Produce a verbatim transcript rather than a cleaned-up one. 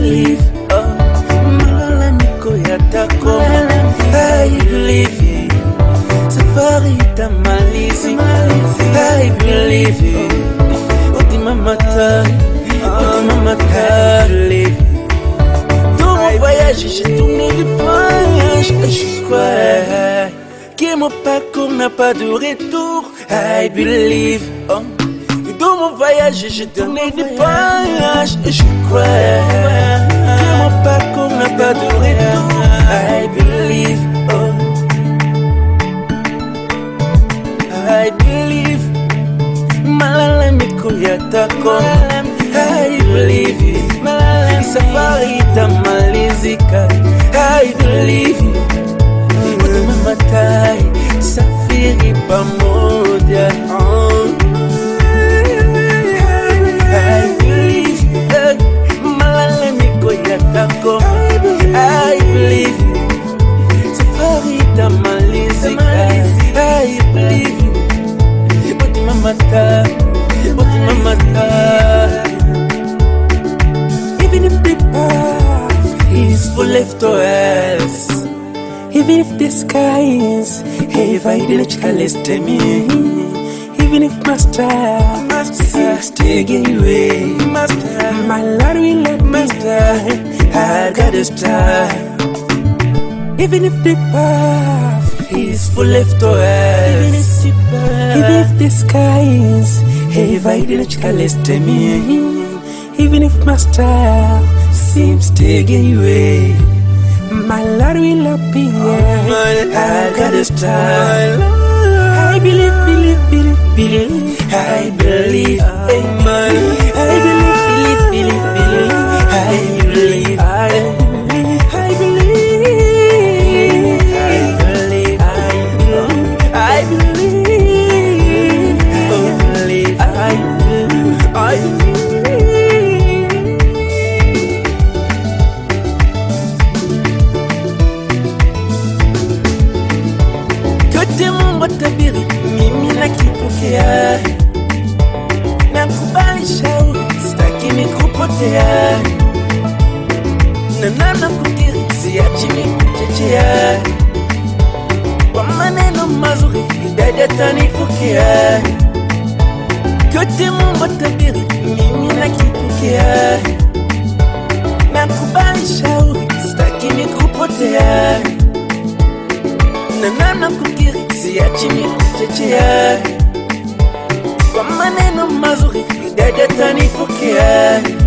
believe, oh, malalamiko yatakoma. I believe, safari itamalizi. I believe, ultima matin, ultima matin. Dans mon voyage, j'ai tourné du voyage. Je crois que mon parcours n'a pas de retour. I believe, oh. Dans mon voyage, j'ai tourné des voyages. Et je crois que mon parcours n'a pas de retour. I believe, oh. I believe, malalamiko yatakoma. I believe, safari itamalizika. I believe, ultima matai, safiri pamoja. I believe, malalamiko yatakoma. I believe, safari itamalizika. I believe, ultima matai, ultima matai. Even if the path is full of toils, even if the sky is heavy, the me. Even if my star seems to get away, my Lord will let me die. I got a star. Even if the path is full of toils, even if the sky is heavy, the me. Even if my star seems to get away, my Lord will appear. I got a star. I believe, believe, believe, believe. I believe, amen. I believe, believe, believe, believe. I believe, I believe, I believe, I believe, I believe, I believe, I believe. Tabiri mimi nakipokea, nakubali shauri, sitaki nikupotea, na nana kukiri, siachi nikuchechea, kwa maneno mazuri, dada tanipokea. Kote Mungu tabiri mimi nakipokea, nakubali shauri, sitaki nikupotea, na nana kukiri, siachi nikuchechea, kwa maneno mazuri, dada tanipokea.